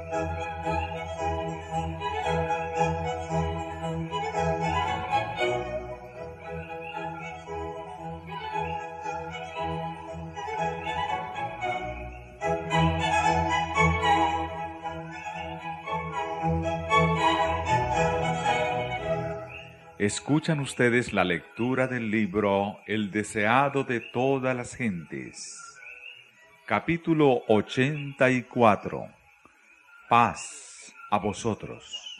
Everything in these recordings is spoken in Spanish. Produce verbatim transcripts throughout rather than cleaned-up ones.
Escuchan ustedes la lectura del libro El deseado de todas las gentes. Capítulo ochenta y cuatro. Paz a vosotros.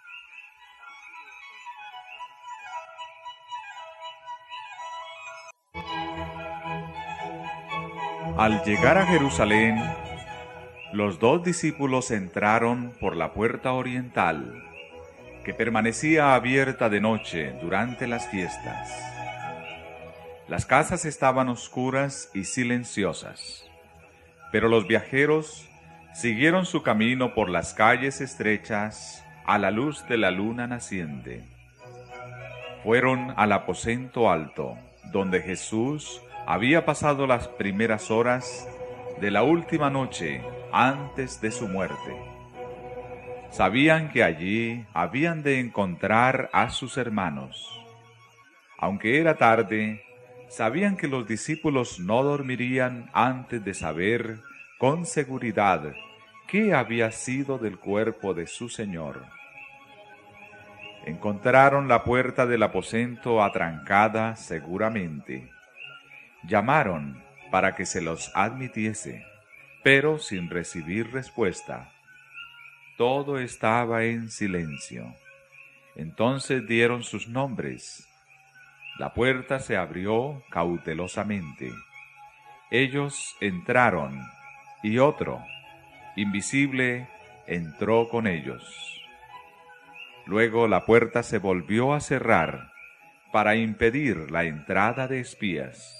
Al llegar a Jerusalén, los dos discípulos entraron por la puerta oriental, que permanecía abierta de noche durante las fiestas. Las casas estaban oscuras y silenciosas, pero los viajeros siguieron su camino por las calles estrechas a la luz de la luna naciente. Fueron al aposento alto, donde Jesús había pasado las primeras horas de la última noche antes de su muerte. Sabían que allí habían de encontrar a sus hermanos. Aunque era tarde, sabían que los discípulos no dormirían antes de saber con seguridad qué había sido del cuerpo de su Señor. Encontraron la puerta del aposento atrancada seguramente. Llamaron para que se los admitiese, pero sin recibir respuesta. Todo estaba en silencio. Entonces dieron sus nombres. La puerta se abrió cautelosamente. Ellos entraron, y otro, invisible, entró con ellos. Luego la puerta se volvió a cerrar para impedir la entrada de espías.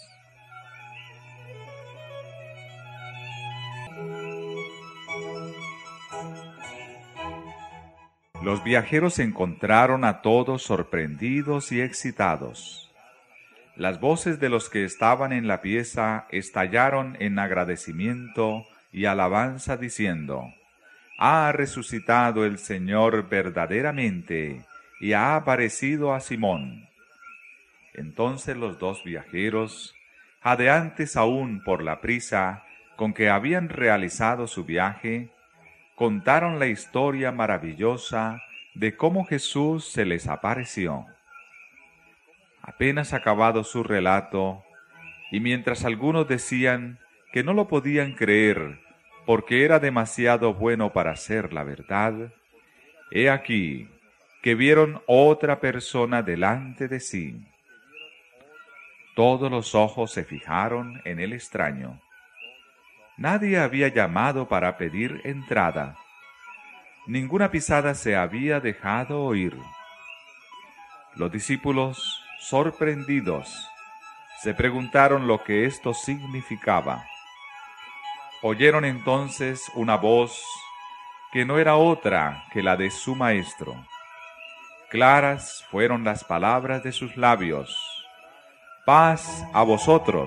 Los viajeros encontraron a todos sorprendidos y excitados. Las voces de los que estaban en la pieza estallaron en agradecimiento y alabanza diciendo: «Ha resucitado el Señor verdaderamente y ha aparecido a Simón». Entonces los dos viajeros, jadeantes aún por la prisa con que habían realizado su viaje, contaron la historia maravillosa de cómo Jesús se les apareció. Apenas acabado su relato, y mientras algunos decían que no lo podían creer porque era demasiado bueno para ser la verdad, he aquí que vieron otra persona delante de sí. Todos los ojos se fijaron en el extraño. Nadie había llamado para pedir entrada. Ninguna pisada se había dejado oír. Los discípulos, sorprendidos, se preguntaron lo que esto significaba. Oyeron entonces una voz que no era otra que la de su maestro. Claras fueron las palabras de sus labios: «Paz a vosotros».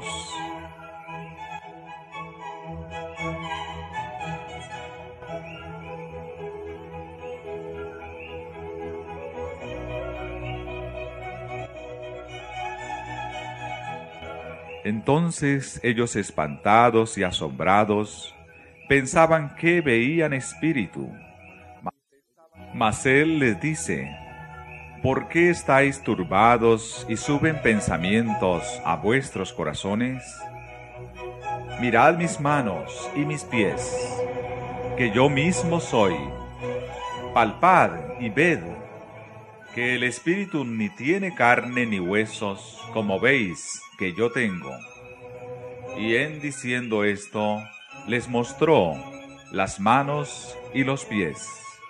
Entonces ellos, espantados y asombrados, pensaban que veían espíritu. Mas él les dice: «¿Por qué estáis turbados y suben pensamientos a vuestros corazones? Mirad mis manos y mis pies, que yo mismo soy. Palpad y ved, que el espíritu ni tiene carne ni huesos, como veis que yo tengo». Y en diciendo esto, les mostró las manos y los pies.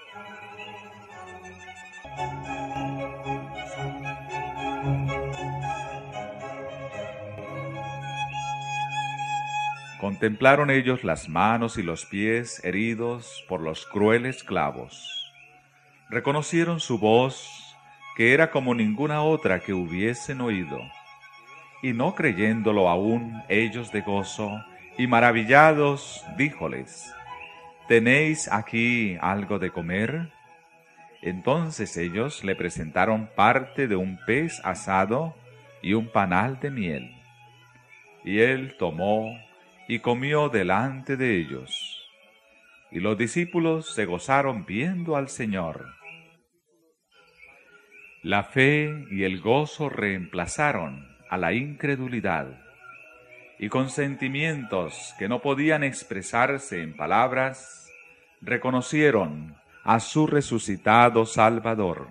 Contemplaron ellos las manos y los pies heridos por los crueles clavos. Reconocieron su voz, que era como ninguna otra que hubiesen oído. Y no creyéndolo aún ellos de gozo, y maravillados, díjoles: ¿tenéis aquí algo de comer? Entonces ellos le presentaron parte de un pez asado y un panal de miel. Y él tomó y comió delante de ellos. Y los discípulos se gozaron viendo al Señor. La fe y el gozo reemplazaron a la incredulidad, y con sentimientos que no podían expresarse en palabras, reconocieron a su resucitado Salvador.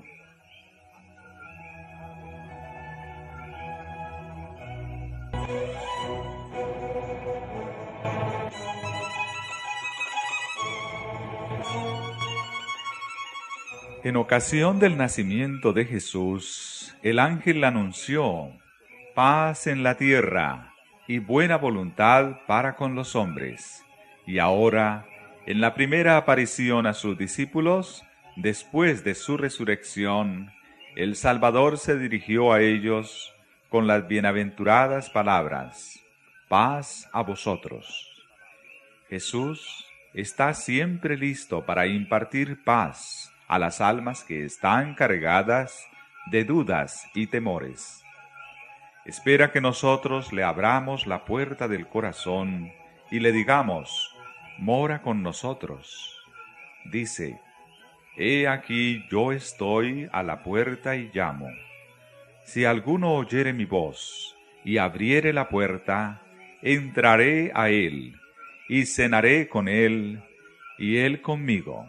En ocasión del nacimiento de Jesús, el ángel anunció paz en la tierra y buena voluntad para con los hombres. Y ahora, en la primera aparición a sus discípulos, después de su resurrección, el Salvador se dirigió a ellos con las bienaventuradas palabras: paz a vosotros. Jesús está siempre listo para impartir paz a las almas que están cargadas de dudas y temores. Espera que nosotros le abramos la puerta del corazón y le digamos: mora con nosotros. Dice: he aquí yo estoy a la puerta y llamo. Si alguno oyere mi voz y abriere la puerta, entraré a él y cenaré con él y él conmigo.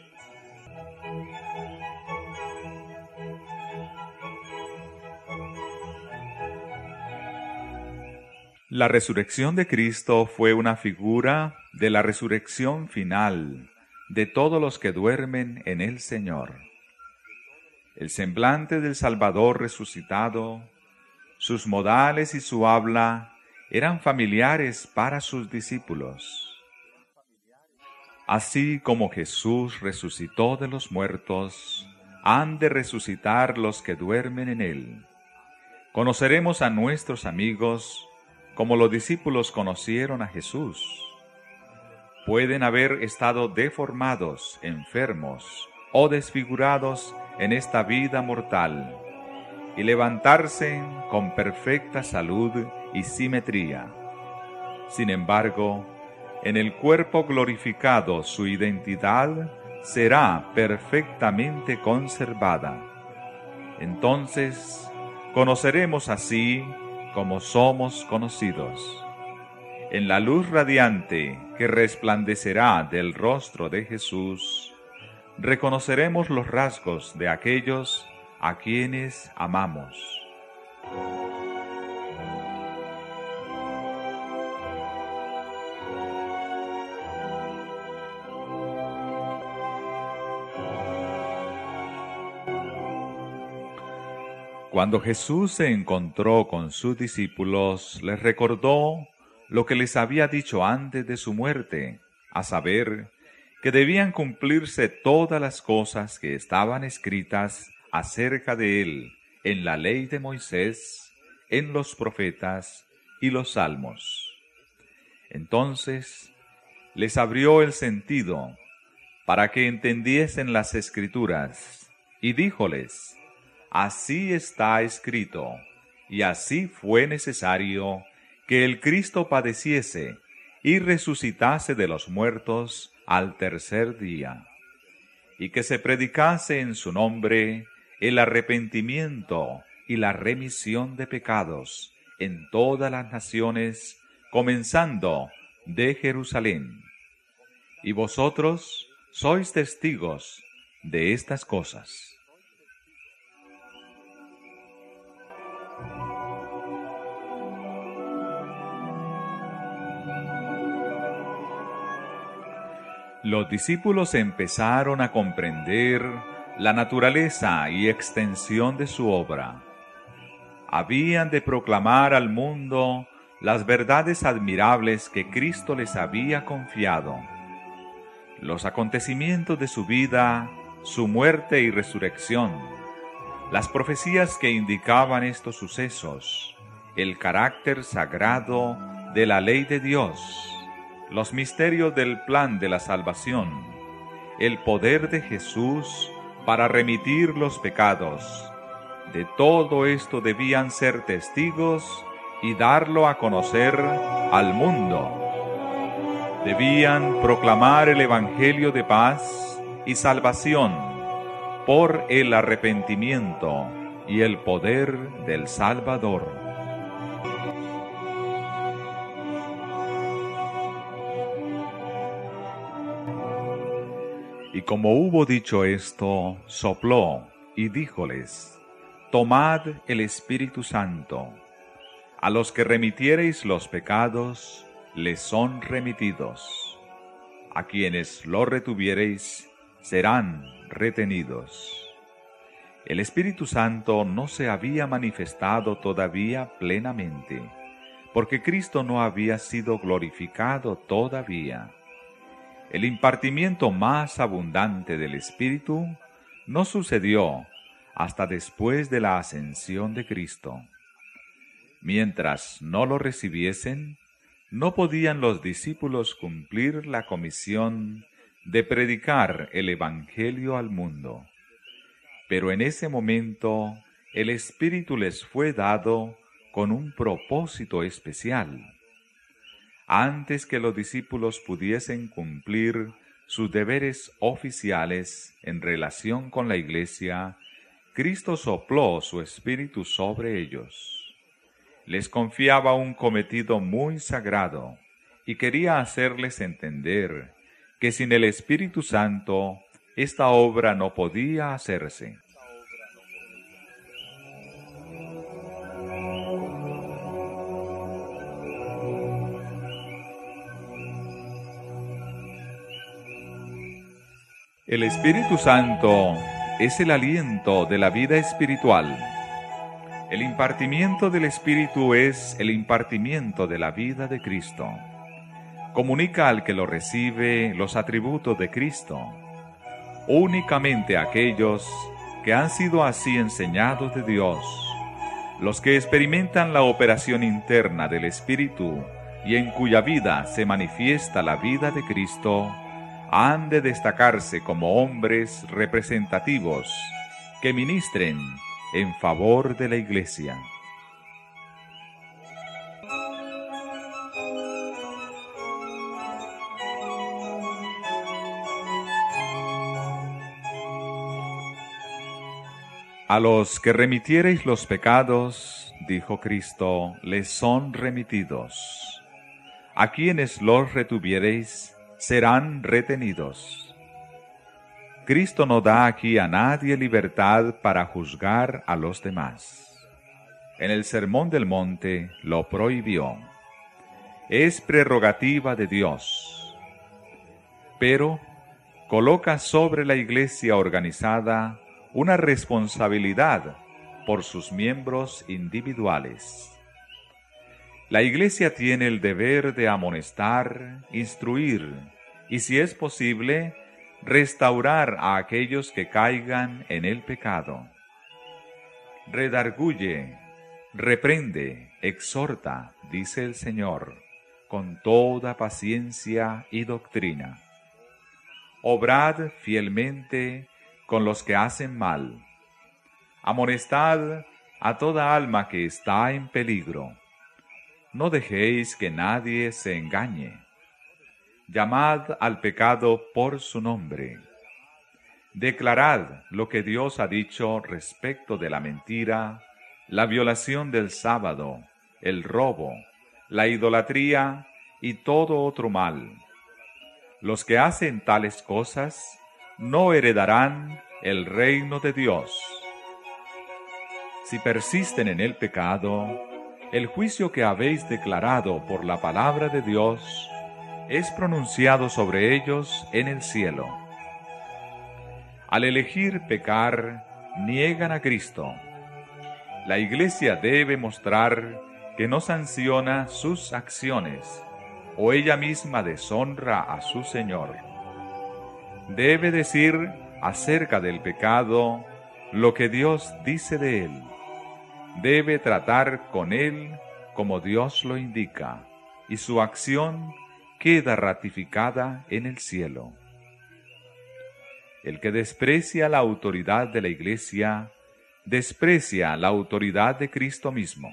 La resurrección de Cristo fue una figura de la resurrección final de todos los que duermen en el Señor. El semblante del Salvador resucitado, sus modales y su habla eran familiares para sus discípulos. Así como Jesús resucitó de los muertos, han de resucitar los que duermen en él. Conoceremos a nuestros amigos como los discípulos conocieron a Jesús. Pueden haber estado deformados, enfermos o desfigurados en esta vida mortal y levantarse con perfecta salud y simetría. Sin embargo, en el cuerpo glorificado su identidad será perfectamente conservada. Entonces, conoceremos así como somos conocidos. En la luz radiante que resplandecerá del rostro de Jesús, reconoceremos los rasgos de aquellos a quienes amamos. Cuando Jesús se encontró con sus discípulos, les recordó lo que les había dicho antes de su muerte, a saber, que debían cumplirse todas las cosas que estaban escritas acerca de él en la ley de Moisés, en los profetas y los salmos. Entonces les abrió el sentido para que entendiesen las Escrituras, y díjoles: así está escrito, y así fue necesario que el Cristo padeciese y resucitase de los muertos al tercer día, y que se predicase en su nombre el arrepentimiento y la remisión de pecados en todas las naciones, comenzando de Jerusalén. Y vosotros sois testigos de estas cosas. Los discípulos empezaron a comprender la naturaleza y extensión de su obra. Habían de proclamar al mundo las verdades admirables que Cristo les había confiado. Los acontecimientos de su vida, su muerte y resurrección, las profecías que indicaban estos sucesos, el carácter sagrado de la ley de Dios, los misterios del plan de la salvación, el poder de Jesús para remitir los pecados. De todo esto debían ser testigos y darlo a conocer al mundo. Debían proclamar el Evangelio de paz y salvación por el arrepentimiento y el poder del Salvador. Y como hubo dicho esto, sopló y díjoles: Tomad el Espíritu Santo. A los que remitiereis los pecados, les son remitidos. A quienes lo retuviereis, serán retenidos. El Espíritu Santo no se había manifestado todavía plenamente, porque Cristo no había sido glorificado todavía. El impartimiento más abundante del Espíritu no sucedió hasta después de la ascensión de Cristo. Mientras no lo recibiesen, no podían los discípulos cumplir la comisión de predicar el Evangelio al mundo. Pero en ese momento el Espíritu les fue dado con un propósito especial. Antes que los discípulos pudiesen cumplir sus deberes oficiales en relación con la Iglesia, Cristo sopló su Espíritu sobre ellos. Les confiaba un cometido muy sagrado y quería hacerles entender que sin el Espíritu Santo esta obra no podía hacerse. El Espíritu Santo es el aliento de la vida espiritual. El impartimiento del Espíritu es el impartimiento de la vida de Cristo. Comunica al que lo recibe los atributos de Cristo. Únicamente aquellos que han sido así enseñados de Dios, los que experimentan la operación interna del Espíritu y en cuya vida se manifiesta la vida de Cristo, han de destacarse como hombres representativos que ministren en favor de la Iglesia. A los que remitiereis los pecados, dijo Cristo, les son remitidos. A quienes los retuviereis, serán retenidos. Cristo no da aquí a nadie libertad para juzgar a los demás. En el Sermón del Monte lo prohibió. Es prerrogativa de Dios. Pero coloca sobre la Iglesia organizada una responsabilidad por sus miembros individuales. La Iglesia tiene el deber de amonestar, instruir y, si es posible, restaurar a aquellos que caigan en el pecado. Redarguye, reprende, exhorta, dice el Señor, con toda paciencia y doctrina. Obrad fielmente con los que hacen mal. Amonestad a toda alma que está en peligro. No dejéis que nadie se engañe. Llamad al pecado por su nombre. Declarad lo que Dios ha dicho respecto de la mentira, la violación del sábado, el robo, la idolatría y todo otro mal. Los que hacen tales cosas no heredarán el reino de Dios. Si persisten en el pecado, el juicio que habéis declarado por la palabra de Dios es pronunciado sobre ellos en el cielo. Al elegir pecar, niegan a Cristo. La Iglesia debe mostrar que no sanciona sus acciones, o ella misma deshonra a su Señor. Debe decir acerca del pecado lo que Dios dice de él. Debe tratar con él como Dios lo indica, y su acción queda ratificada en el cielo. El que desprecia la autoridad de la Iglesia, desprecia la autoridad de Cristo mismo.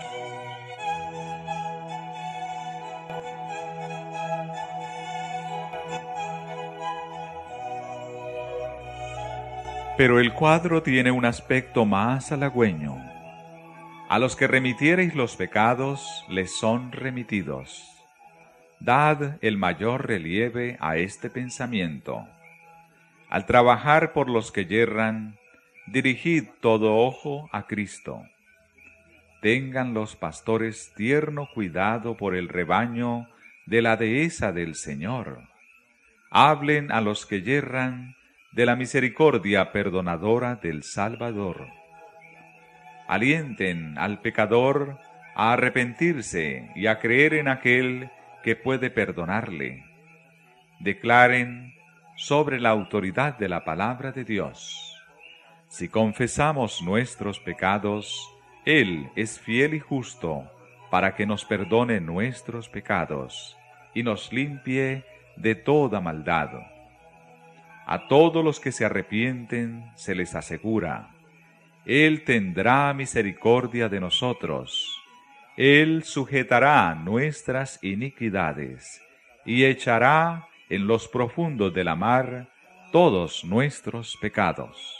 Pero el cuadro tiene un aspecto más halagüeño. A los que remitiereis los pecados, les son remitidos. Dad el mayor relieve a este pensamiento. Al trabajar por los que yerran, dirigid todo ojo a Cristo. Tengan los pastores tierno cuidado por el rebaño de la dehesa del Señor. Hablen a los que yerran de la misericordia perdonadora del Salvador. Alienten al pecador a arrepentirse y a creer en aquel que puede perdonarle. Declaren sobre la autoridad de la palabra de Dios. Si confesamos nuestros pecados, Él es fiel y justo para que nos perdone nuestros pecados y nos limpie de toda maldad. A todos los que se arrepienten se les asegura: Él tendrá misericordia de nosotros. Él sujetará nuestras iniquidades y echará en los profundos de la mar todos nuestros pecados.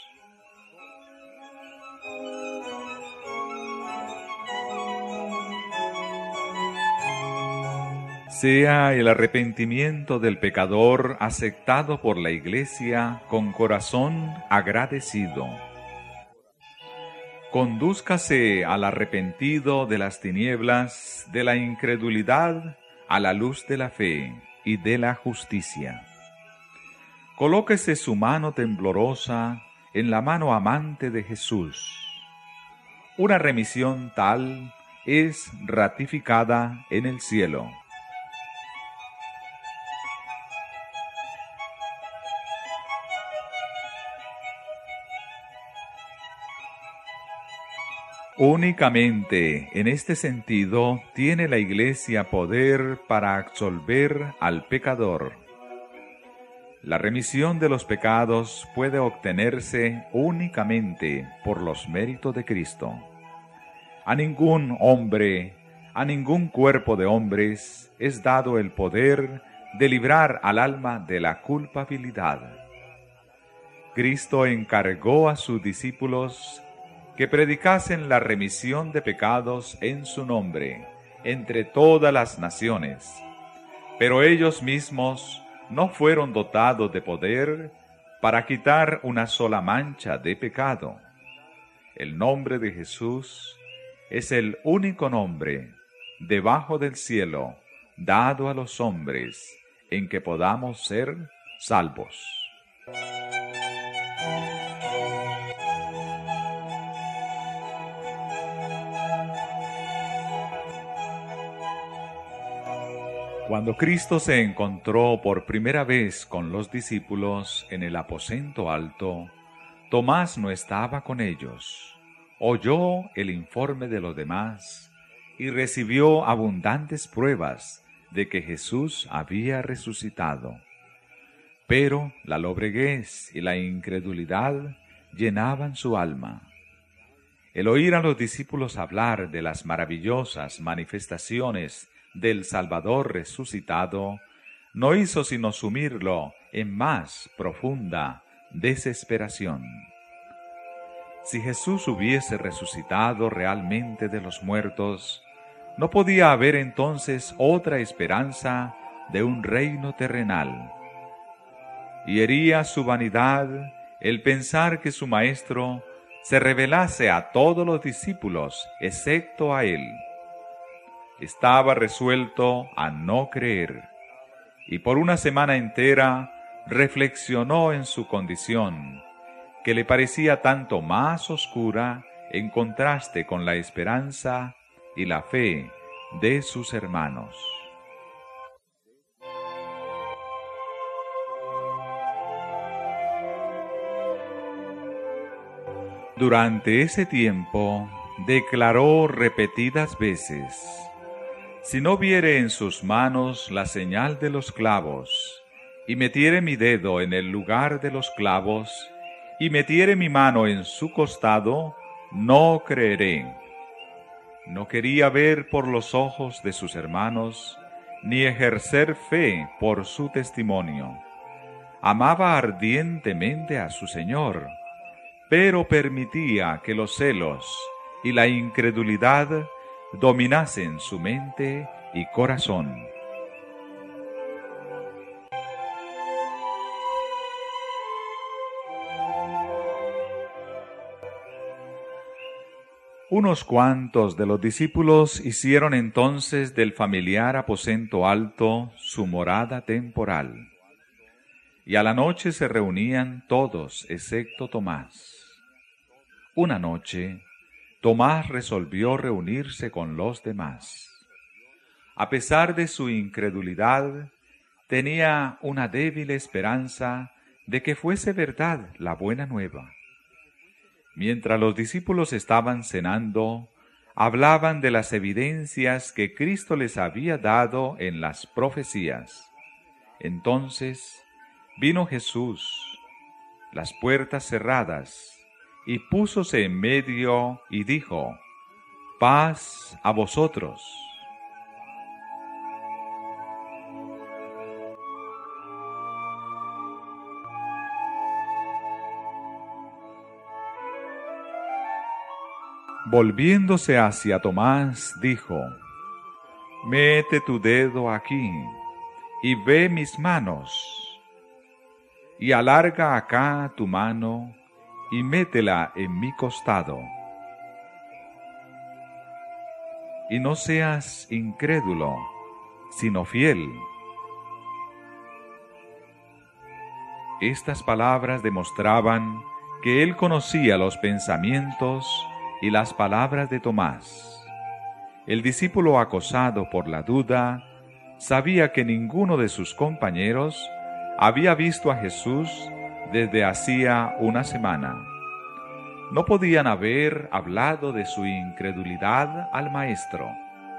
Sea el arrepentimiento del pecador aceptado por la Iglesia con corazón agradecido. Condúzcase al arrepentido de las tinieblas, de la incredulidad, a la luz de la fe y de la justicia. Colóquese su mano temblorosa en la mano amante de Jesús. Una remisión tal es ratificada en el cielo. Únicamente en este sentido tiene la Iglesia poder para absolver al pecador. La remisión de los pecados puede obtenerse únicamente por los méritos de Cristo. A ningún hombre, a ningún cuerpo de hombres es dado el poder de librar al alma de la culpabilidad. Cristo encargó a sus discípulos que predicasen la remisión de pecados en su nombre, entre todas las naciones. Pero ellos mismos no fueron dotados de poder para quitar una sola mancha de pecado. El nombre de Jesús es el único nombre debajo del cielo dado a los hombres en que podamos ser salvos. Cuando Cristo se encontró por primera vez con los discípulos en el aposento alto, Tomás no estaba con ellos. Oyó el informe de los demás y recibió abundantes pruebas de que Jesús había resucitado. Pero la lobreguez y la incredulidad llenaban su alma. El oír a los discípulos hablar de las maravillosas manifestaciones del Salvador resucitado no hizo sino sumirlo en más profunda desesperación. Si Jesús hubiese resucitado realmente de los muertos, no podía haber entonces otra esperanza de un reino terrenal. Y hería su vanidad el pensar que su Maestro se revelase a todos los discípulos, excepto a él. Estaba resuelto a no creer, y por una semana entera reflexionó en su condición, que le parecía tanto más oscura en contraste con la esperanza y la fe de sus hermanos. Durante ese tiempo declaró repetidas veces: Si no viere en sus manos la señal de los clavos, y metiere mi dedo en el lugar de los clavos, y metiere mi mano en su costado, no creeré. No quería ver por los ojos de sus hermanos, ni ejercer fe por su testimonio. Amaba ardientemente a su Señor, pero permitía que los celos y la incredulidad dominasen su mente y corazón. Unos cuantos de los discípulos hicieron entonces del familiar aposento alto su morada temporal, y a la noche se reunían todos excepto Tomás. Una noche, Tomás resolvió reunirse con los demás. A pesar de su incredulidad, tenía una débil esperanza de que fuese verdad la buena nueva. Mientras los discípulos estaban cenando, hablaban de las evidencias que Cristo les había dado en las profecías. Entonces vino Jesús, las puertas cerradas, y púsose en medio y dijo: «Paz a vosotros». Volviéndose hacia Tomás, dijo: «Mete tu dedo aquí, y ve mis manos, y alarga acá tu mano, y métela en mi costado. Y no seas incrédulo, sino fiel». Estas palabras demostraban que él conocía los pensamientos y las palabras de Tomás. El discípulo acosado por la duda sabía que ninguno de sus compañeros había visto a Jesús desde hacía una semana. No podían haber hablado de su incredulidad al Maestro.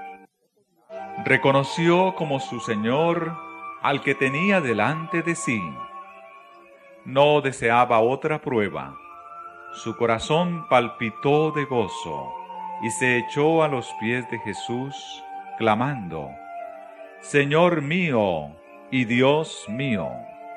Reconoció como su Señor al que tenía delante de sí. No deseaba otra prueba. Su corazón palpitó de gozo y se echó a los pies de Jesús, clamando: «Señor mío y Dios mío».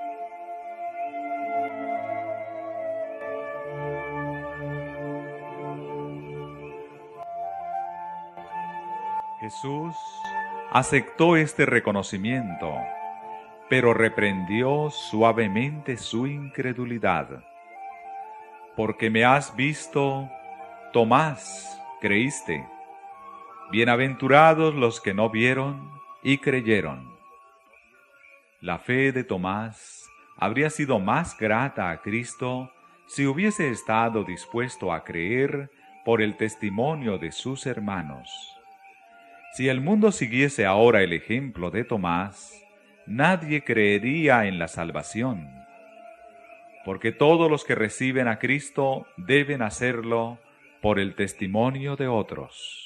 Jesús aceptó este reconocimiento, pero reprendió suavemente su incredulidad. «Porque me has visto, Tomás, creíste. Bienaventurados los que no vieron y creyeron». La fe de Tomás habría sido más grata a Cristo si hubiese estado dispuesto a creer por el testimonio de sus hermanos. Si el mundo siguiese ahora el ejemplo de Tomás, nadie creería en la salvación, porque todos los que reciben a Cristo deben hacerlo por el testimonio de otros.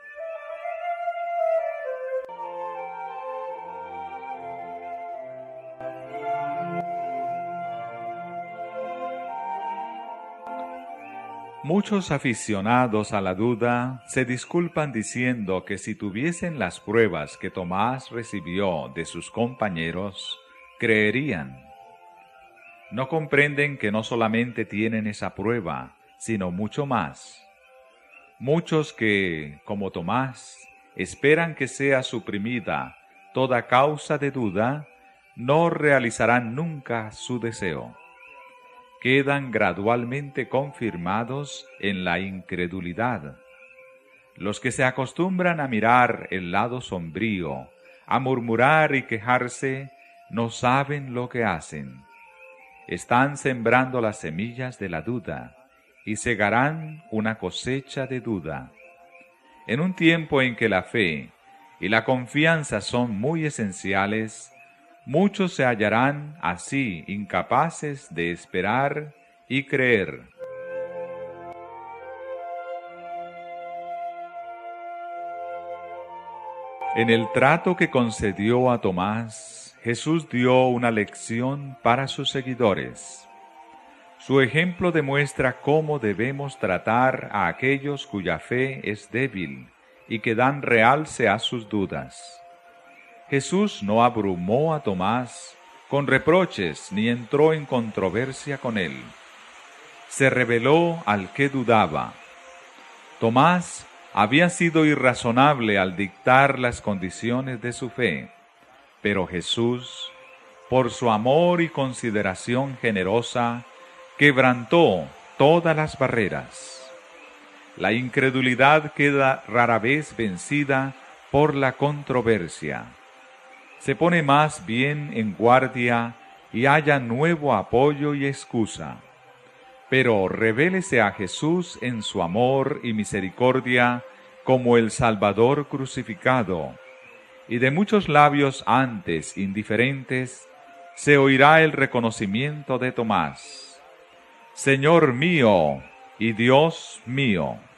Muchos aficionados a la duda se disculpan diciendo que si tuviesen las pruebas que Tomás recibió de sus compañeros, creerían. No comprenden que no solamente tienen esa prueba, sino mucho más. Muchos que, como Tomás, esperan que sea suprimida toda causa de duda, no realizarán nunca su deseo. Quedan gradualmente confirmados en la incredulidad. Los que se acostumbran a mirar el lado sombrío, a murmurar y quejarse, no saben lo que hacen. Están sembrando las semillas de la duda y segarán una cosecha de duda. En un tiempo en que la fe y la confianza son muy esenciales, muchos se hallarán así incapaces de esperar y creer. En el trato que concedió a Tomás, Jesús dio una lección para sus seguidores. Su ejemplo demuestra cómo debemos tratar a aquellos cuya fe es débil y que dan realce a sus dudas. Jesús no abrumó a Tomás con reproches ni entró en controversia con él. Se reveló al que dudaba. Tomás había sido irrazonable al dictar las condiciones de su fe, pero Jesús, por su amor y consideración generosa, quebrantó todas las barreras. La incredulidad queda rara vez vencida por la controversia. Se pone más bien en guardia y halla nuevo apoyo y excusa. Pero revélese a Jesús en su amor y misericordia como el Salvador crucificado, y de muchos labios antes indiferentes se oirá el reconocimiento de Tomás: Señor mío y Dios mío.